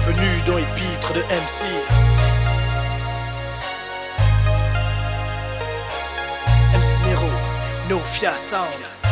Bienvenue dans Épître de MC. MC Nero, No Fia Sound.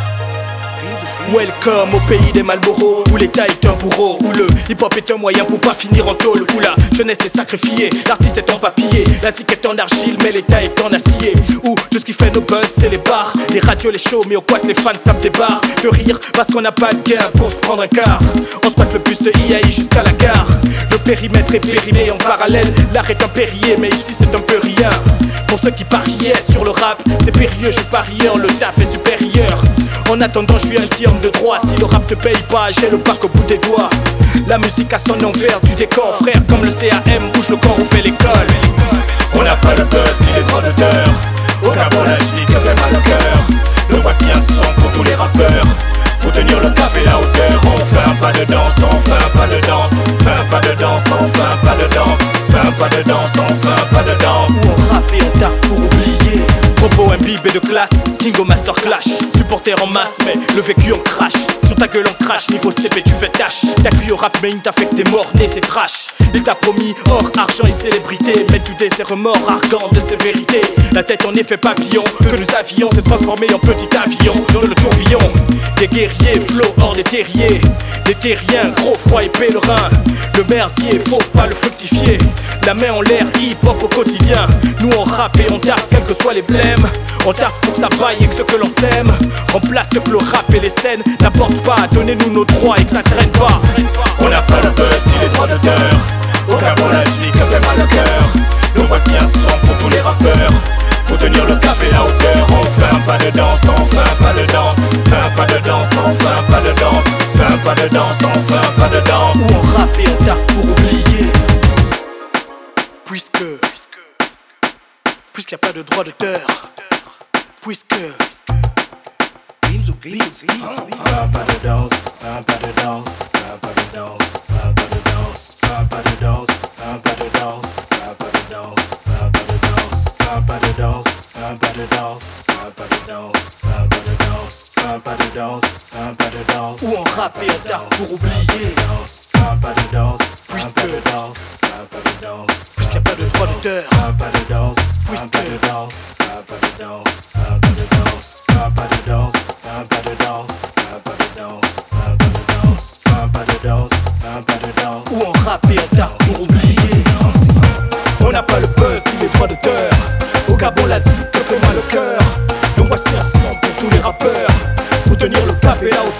Welcome au pays des Malboro, où l'état est un bourreau, où le hip-hop est un moyen pour pas finir en tôle, où la jeunesse est sacrifiée, l'artiste est en papier, la zik est en argile, mais l'état est en acier, où tout ce qui fait nos buzz c'est les bars, les radios, les shows, mais au quad les fans tapent des barres, de rire parce qu'on n'a pas de gain pour se prendre un quart. On squatte le bus de IAI jusqu'à la gare, le périmètre est périmé en parallèle, l'art est un périer, mais ici c'est un peu rien. Pour ceux qui pariaient sur le rap, c'est périlleux, je parieur, le taf est supérieur. En attendant, je suis un homme de droit. Si le rap ne paye pas, j'ai le bac au bout des doigts. La musique a son envers du décor, frère, comme le CAM, bouge le corps, on fait l'école. On n'a pas le buzz ni les droits d'auteur. Au Gabon la zik fait mal au cœur. Le voici un son pour tous les rappeurs. Pour tenir le cap et la hauteur, on fait un pas de danse, on fait un pas de danse. Fait un pas de danse, on fait un pas de danse. Fait un pas de danse, on fait un pas de danse. Où on rappe et on taffe pour oublier. Propos imbibés de classe, Kingo Master Clash. Supporters en masse, mais le vécu on crache. Sur ta gueule on crache, niveau CP tu fais tâche. T'as cru au rap mais il t'a fait que t'es mort, né c'est trash. Il t'a promis or, argent et célébrité, mais tout est ses remords argants de ses vérités. La tête en effet papillon que nous avions s'est transformé en petit avion dans le tourbillon. Des guerriers, flots hors des terriers. Des terriens, gros froid et pèlerin. Le merdier, faut pas le fructifier. La main en l'air, hip-hop au quotidien. Nous on rappe et on taffe, quels que soient les blèmes. On taffe pour que ça vaille et que ce que l'on sème remplace ce que le rap et les scènes n'apportent pas. Donnez-nous nos droits et que ça traîne pas. On n'a pas le buzz ni les droits d'auteur. Au Gabon la zik fait mal au cœur. Nous voici un son pour tous les rappeurs. Pour tenir le cap et la hauteur, on fait un pas de danse, on fait un pas de danse. Fait un pas de danse, on fait un pas de danse. Fait un pas de danse, on fait un pas de danse. Où on rappe et on taffe pour oublier. Puisqu'il n'y a pas de droit d'auteur. Puisque Fais un pas de danse, fais un pas de danse, fais un pas de danse, fais un pas de danse, fais un pas de danse, fais un pas de danse, fais un pas de danse, fais un pas de danse, fais un pas de danse, fais un pas de danse, fais un pas de danse, fais un pas de danse, fais un pas de danse, fais un pas de danse. où on rappe et on taffe pour oublier. Fais un pas de danse, fais un pas de danse, fais un pas de danse. Puisqu'il n'y a pas de droit d'auteur. Fais un pas de danse, fais un pas de danse, fais un pas de danse, fais un pas de danse, fais un pas de danse, fais un pas de danse, fais un pas de danse, fais un pas de danse, fais un pas de danse, fais un pas de danse. Où on rappe et on taffe pour oublier. On n'a pas le buzz ni les droits d'auteur. Au Gabon la zik fait mal au cœur. Donc voici un son pour tous les rappeurs. Pour tenir le cap et la hauteur.